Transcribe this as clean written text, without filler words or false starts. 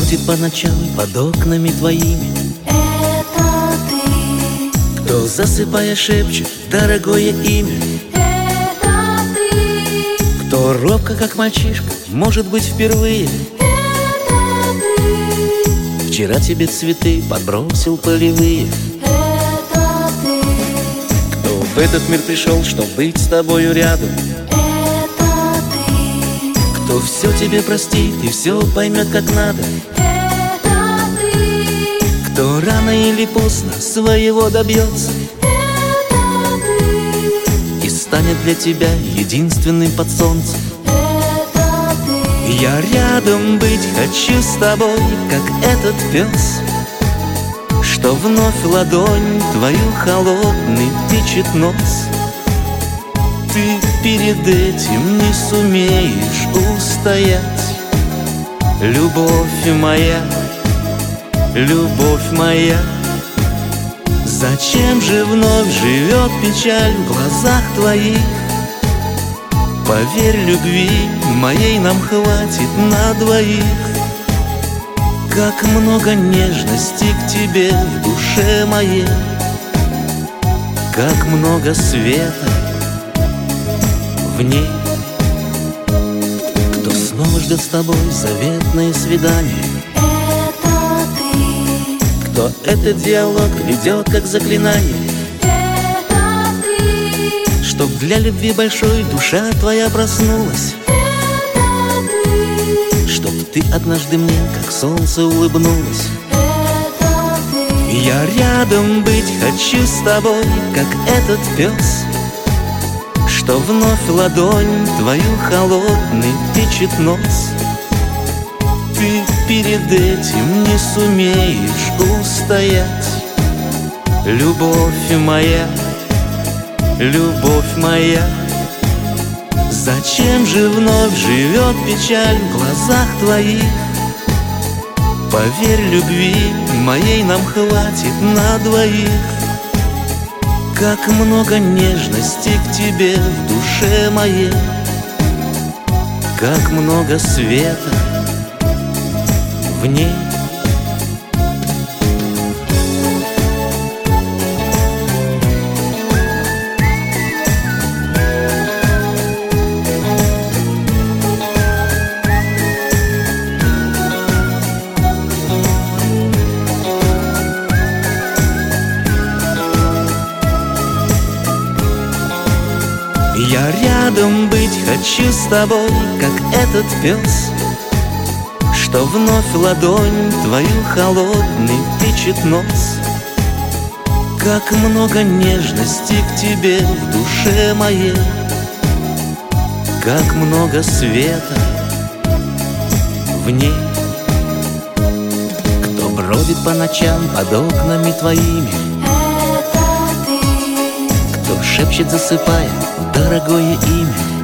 бродит по ночам под окнами твоими. Это ты, Кто, засыпая, шепчет дорогое имя. это ты, Кто робко, как мальчишка, может быть, впервые это ты, вчера тебе цветы подбросил полевые. это ты, Кто в этот мир пришел, чтоб быть с тобою рядом. это ты, Кто все тебе простит и все поймет как надо. это ты, Кто рано или поздно своего добьется это ты, и станет для тебя единственным под солнцем. это ты. Я рядом быть хочу с тобой, как этот пес, что вновь ладонь твою холодный тычет нос. Ты перед этим не сумеешь устоять. Любовь моя, любовь моя, зачем же вновь живет печаль в глазах твоих? Поверь, любви моей нам хватит на двоих. Как много нежности к тебе в душе моей, как много света в ней. Кто снова ждет с тобой заветное свидание, Это ты, кто этот диалог ведет как заклинание, это ты, чтоб для любви большой душа твоя проснулась, это ты, чтоб ты однажды мне как солнце улыбнулась. это ты, Я рядом быть хочу с тобой, как этот пес, что вновь ладонь твою холодный тычет нос. Ты перед этим не сумеешь устоять. Любовь моя, любовь моя, зачем же вновь живет печаль в глазах твоих? Поверь, любви моей нам хватит на двоих. Как много нежности к тебе в душе моей, как много света в ней. Я рядом быть хочу с тобой, как этот пес, что вновь ладонь твою холодный тычет нос. Как много нежности к тебе в душе моей, как много света в ней. Кто бродит по ночам под окнами твоими, это ты, кто шепчет, засыпая, дорогое имя.